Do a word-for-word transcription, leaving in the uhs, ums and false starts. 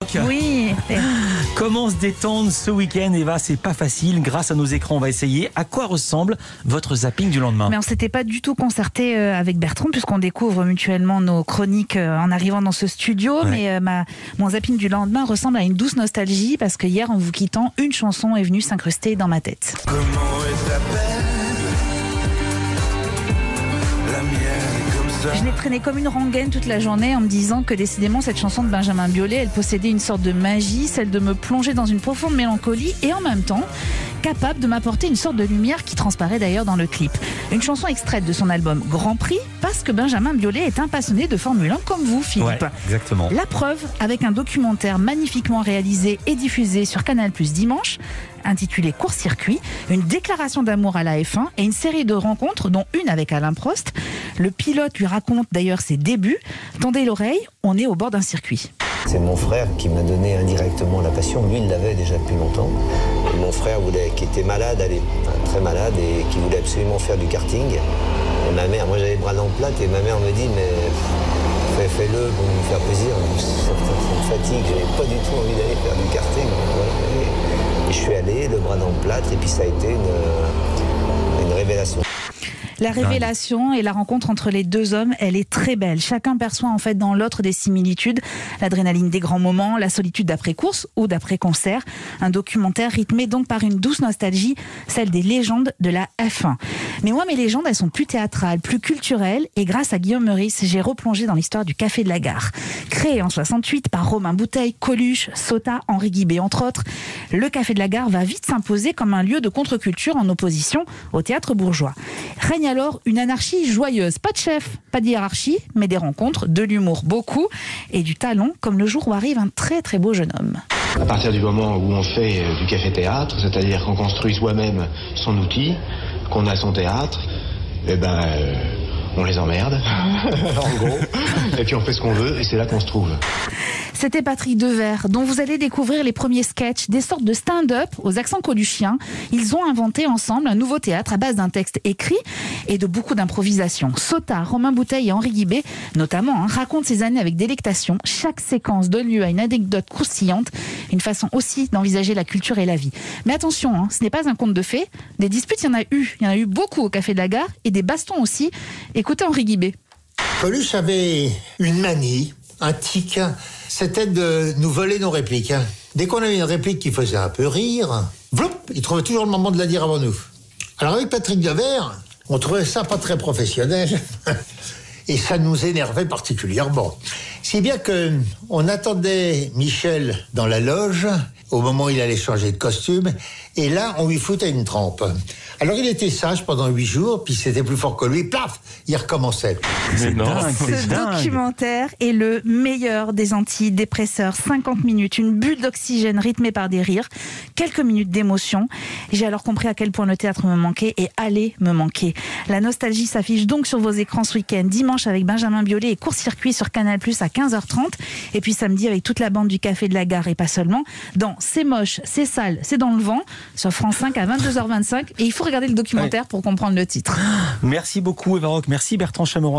Rock. Oui. Comment se détendre ce week-end, Eva? C'est pas facile. Grâce à nos écrans, on va essayer. À quoi ressemble votre zapping du lendemain? Mais on s'était pas du tout concerté avec Bertrand, puisqu'on découvre mutuellement nos chroniques en arrivant dans ce studio. Ouais. Mais euh, ma, mon zapping du lendemain ressemble à une douce nostalgie, parce que hier, en vous quittant, une chanson est venue s'incruster dans ma tête. Comment elle s'appelle? La mienne est comme ça. Je l'ai traîné comme une rengaine toute la journée en me disant que décidément cette chanson de Benjamin Biolay, elle possédait une sorte de magie, celle de me plonger dans une profonde mélancolie et en même temps capable de m'apporter une sorte de lumière qui transparaît d'ailleurs dans le clip. Une chanson extraite de son album Grand Prix, parce que Benjamin Biolay est un passionné de Formule un comme vous, Philippe. Ouais, exactement. La preuve avec un documentaire magnifiquement réalisé et diffusé sur Canal plus dimanche, intitulé Court-circuit, une déclaration d'amour à la F un et une série de rencontres, dont une avec Alain Prost. Le pilote lui raconte d'ailleurs ses débuts. Tendez l'oreille, on est au bord d'un circuit. C'est mon frère qui m'a donné indirectement la passion. Lui, il l'avait déjà depuis longtemps. Et mon frère, voulait, qui était malade, allez, enfin, très malade, et qui voulait absolument faire du karting. Et ma mère, moi j'avais les bras dans le plat, et ma mère me dit, mais fais, fais-le pour me faire plaisir. Ça me fatigue, j'avais pas du tout envie d'aller faire du karting. Voilà. Et, et je suis allé, le bras dans le plat, et puis ça a été une, une révélation. La révélation et la rencontre entre les deux hommes, elle est très belle. Chacun perçoit en fait dans l'autre des similitudes. L'adrénaline des grands moments, la solitude d'après-course ou d'après-concert. Un documentaire rythmé donc par une douce nostalgie, celle des légendes de la F un. Mais moi, mes légendes, elles sont plus théâtrales, plus culturelles. Et grâce à Guillaume Meurice, j'ai replongé dans l'histoire du Café de la Gare. Créé en soixante-huit par Romain Bouteille, Coluche, Sautat, Henri Guibé, entre autres, le Café de la Gare va vite s'imposer comme un lieu de contre-culture en opposition au théâtre bourgeois. Règne alors une anarchie joyeuse. Pas de chef, pas de hiérarchie, mais des rencontres, de l'humour beaucoup et du talent, comme le jour où arrive un très très beau jeune homme. À partir du moment où on fait du café-théâtre, c'est-à-dire qu'on construit soi-même son outil, qu'on a son théâtre, eh ben, euh, on les emmerde, en gros, et puis on fait ce qu'on veut, et c'est là qu'on se trouve. C'était Patrick Devers, dont vous allez découvrir les premiers sketchs, des sortes de stand-up aux accents coluchiens. Ils ont inventé ensemble un nouveau théâtre à base d'un texte écrit et de beaucoup d'improvisation. Sautat, Romain Bouteille et Henri Guibé, notamment, hein, racontent ces années avec délectation. Chaque séquence donne lieu à une anecdote croustillante, une façon aussi d'envisager la culture et la vie. Mais attention, hein, ce n'est pas un conte de fées. Des disputes, il y en a eu. Il y en a eu beaucoup au Café de la Gare et des bastons aussi. Écoutez Henri Guibé. Coluche avait une manie, un tic, c'était de nous voler nos répliques. Dès qu'on avait une réplique qui faisait un peu rire, vloup, il trouvait toujours le moment de la dire avant nous. Alors avec Patrick Devers, on trouvait ça pas très professionnel et ça nous énervait particulièrement. Si bien que on attendait Michel dans la loge au moment où il allait changer de costume et là on lui foutait une trempe. Alors il était sage pendant huit jours, puis c'était plus fort que lui, plaf, il recommençait. C'est dingue, Ce c'est dingue. documentaire est le meilleur des antidépresseurs. cinquante minutes, une bulle d'oxygène rythmée par des rires, quelques minutes d'émotion. J'ai alors compris à quel point le théâtre me manquait et allait me manquer. La nostalgie s'affiche donc sur vos écrans ce week-end, dimanche avec Benjamin Biolay et Court-circuit sur Canal plus, à quinze heures trente. Et puis samedi avec toute la bande du Café de la Gare et pas seulement, dans C'est moche, c'est sale, c'est dans le vent, sur France cinq à vingt-deux heures vingt-cinq. Et il faut regarder le documentaire ouais. pour comprendre le titre. Merci beaucoup Eva Rock, merci Bertrand Chameroy.